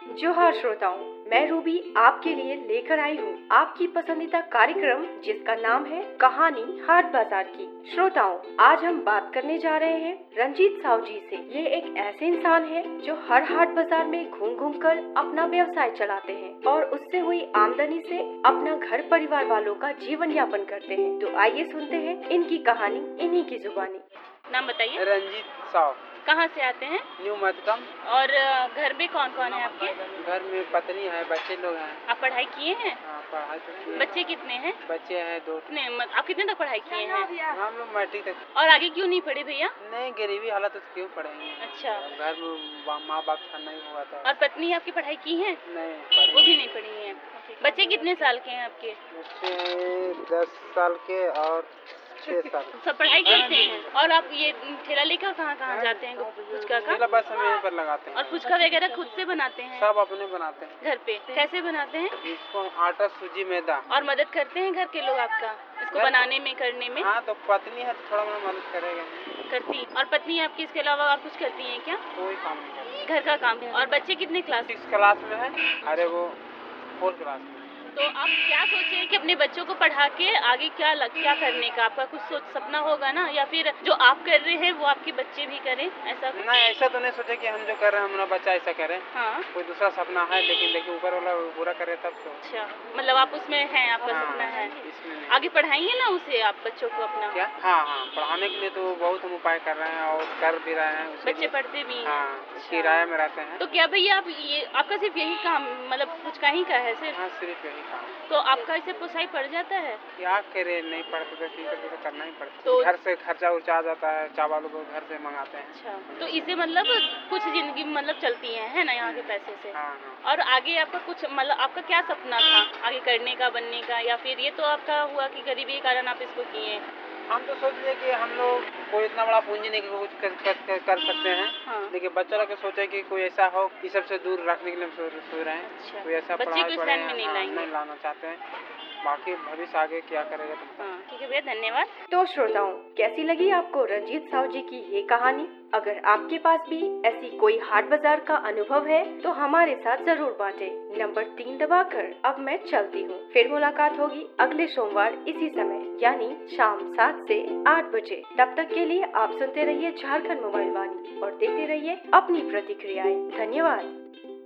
जोहार श्रोताओं, मैं रूबी आपके लिए लेकर आई हूँ आपकी पसंदीदा कार्यक्रम जिसका नाम है कहानी हाट बाजार की। श्रोताओं, आज हम बात करने जा रहे हैं रंजीत साहू जी से। ये एक ऐसे इंसान है जो हर हाट बाजार में घूम घूम कर अपना व्यवसाय चलाते हैं और उससे हुई आमदनी से अपना घर परिवार वालों का जीवन यापन करते हैं। तो आइए सुनते हैं इनकी कहानी इन्हीं की जुबानी। नाम बताइए। रंजीत साहू। कहाँ से आते हैं? न्यू मधकम। और घर में कौन कौन है आपके? घर में पत्नी है, बच्चे लोग हैं। आप पढ़ाई किए हैं? हाँ, पढ़ाई तो किए। बच्चे कितने हैं? बच्चे हैं 2। आप कितने तक पढ़ाई किए हैं? हम लोग मैट्रिक तक। और आगे क्यों नहीं पढ़े भैया? नहीं, गरीबी हालत तो क्यों पढ़ेंगे। अच्छा। घर में माँ बाप का नहीं हुआ था। और पत्नी आपकी पढ़ाई की है? नहीं, वो भी नहीं पढ़ी है। बच्चे कितने साल के हैं आपके? बच्चे 10 साल के और 6 साल। सब पढ़ाई करते हैं। और आप ये ठेला लेकर कहाँ कहाँ जाते हैं? फुचका का? ठेला बस हम यहीं पर लगाते हैं। और फुचका वगैरह खुद से बनाते हैं? सब अपने बनाते हैं घर पे। कैसे बनाते हैं? इसको आटा, सूजी, मैदा। और मदद करते हैं घर के लोग आपका इसको बनाने में, करने में? हाँ, तो पत्नी है तो थोड़ा मोड़ा मदद करेगा। करती। और पत्नी आपकी इसके अलावा और कुछ करती हैं क्या? कोई काम नहीं करती। घर का काम। और बच्चे कितने क्लास? 6 क्लास में है। अरे वो 4 क्लास में। तो आप क्या सोचे हैं कि अपने बच्चों को पढ़ा के आगे क्या करने का आपका कुछ सपना होगा ना, या फिर जो आप कर रहे हैं वो आपके बच्चे भी करें, ऐसा कुछ? नहीं, ऐसा तो नहीं सोचे कि हम जो कर रहे हैं हमारा बच्चा ऐसा करे। हाँ। कोई दूसरा सपना है, लेकिन देखिए ऊपर वाला पूरा करे तब तो। अच्छा, मतलब आप उसमें हैं, आपका हाँ, सपना है। इसमें नहीं। आगे पढ़ाएंगे ना उसे आप बच्चों को अपना? क्या? हाँ, पढ़ाने के लिए तो बहुत हम उपाय कर रहे हैं और कर भी रहे हैं। बच्चे पढ़ते भी हैं? हाँ, किराए में रहते हैं। तो क्या भैया आप ये आपका सिर्फ यही काम, मतलब फुचका ही का है सिर्फ? हाँ, सिर्फ यही काम। तो आपका इसे पुसाई पड़ जाता है? क्या करे, नहीं पढ़ते तो ठीक है, तो करना ही पड़ता है। तो घर से खर्चा उर्चा आ जाता है, चावल को घर से मंगाते हैं। अच्छा, तो इसे मतलब कुछ जिंदगी मतलब चलती है ना यहाँ के पैसे से? हाँ। और आगे आपका कुछ मतलब आपका क्या सपना था आगे करने का, बनने का, या फिर ये तो आपका हुआ कि गरीबी के कारण आप इसको किए? हम तो सोच लिए कि हम लोग कोई इतना बड़ा पूंजी नहीं कुछ कर सकते हैं। हाँ। लेकिन बच्चों लोग के सोचे कि कोई ऐसा हो, इस सब से दूर रखने के लिए हम सोच रहे हैं। अच्छा। कोई ऐसा बच्चे को इस लाइन में नहीं लाएंगे? नहीं लाना चाहते हैं। बाकी भविष्य आगे क्या करेगा तो। हाँ, ठीक है भैया, धन्यवाद। तो श्रोताओं, कैसी लगी आपको रंजीत साहू जी की ये कहानी? अगर आपके पास भी ऐसी कोई हाट बाजार का अनुभव है तो हमारे साथ जरूर बांटें। नंबर 3 दबाकर अब मैं चलती हूँ। फिर मुलाकात होगी अगले सोमवार इसी समय, यानी शाम 7 से 8 बजे। तब तक के लिए आप सुनते रहिए झारखंड मोबाइल वाणी और देखते रहिए अपनी प्रतिक्रियाएं। धन्यवाद।